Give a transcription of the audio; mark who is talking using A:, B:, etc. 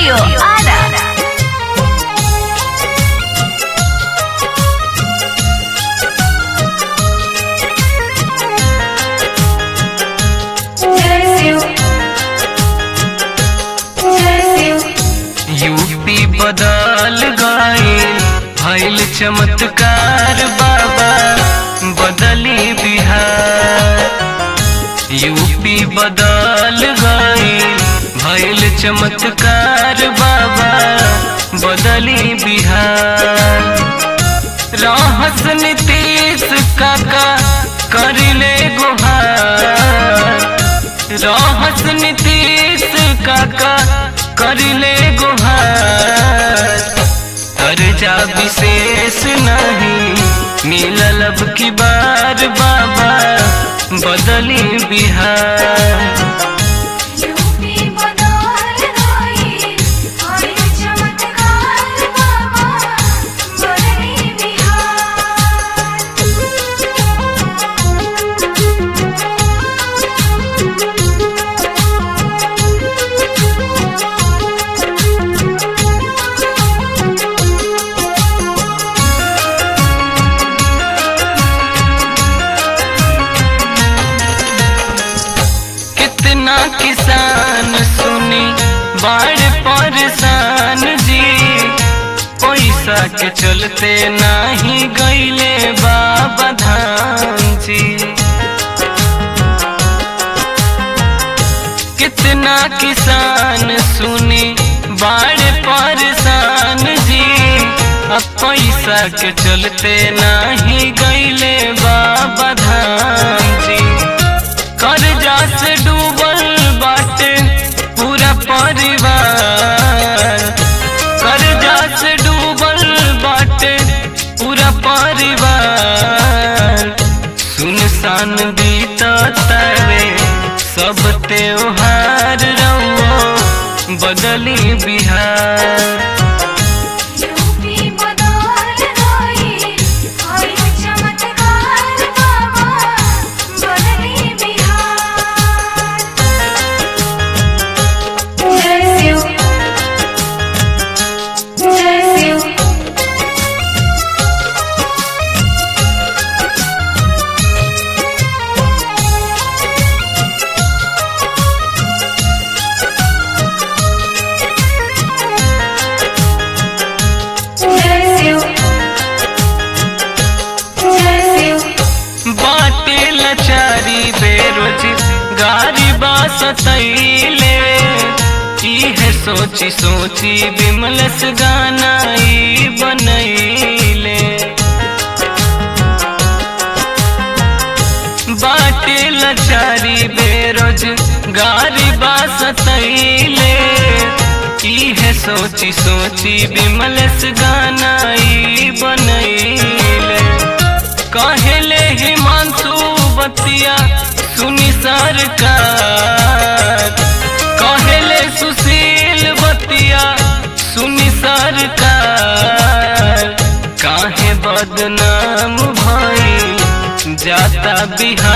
A: Studio Ada.
B: UP बदल गईल भइल चमत्कार बाबा बदली बिहार। यूपी बदल गईल भइल चमत्कार बाबा बदली बिहार। रहस नीतीश काका करिले गुहार। रहस नीतीश काका करिले गुहार। दर्जा विशेष नहीं मिलल अब की बार बाबा बदली बिहार। किसान सुनी बाढ़ परेशान जी, पैसा के चलते नहीं गईले बाबा धाम जी। कितना किसान सुनी बाढ़ परेशान जी, अब पैसा के चलते नहीं गईले बाबा धाम जी। कर्जा से डूबल बाटे पूरा परिवार। कर्जा से डूबल बाटे पूरा परिवार। सुनसान बीततावे सब त्योहार रहो बदली बिहार। लाचारी बेरोजगारी बासतैले, इहे सोची सोची बिमलस गाना ई बनैले। बाटे लाचारी बेरोजगारी बासतैले, इहे सोची सोची बिमलस गाना ई बनैले। कहले हिमांशु बतिया सुनी सरकार। कहले सुशील बतिया सुनी सरकार। काहे बदनाम भइल जाता बिहार।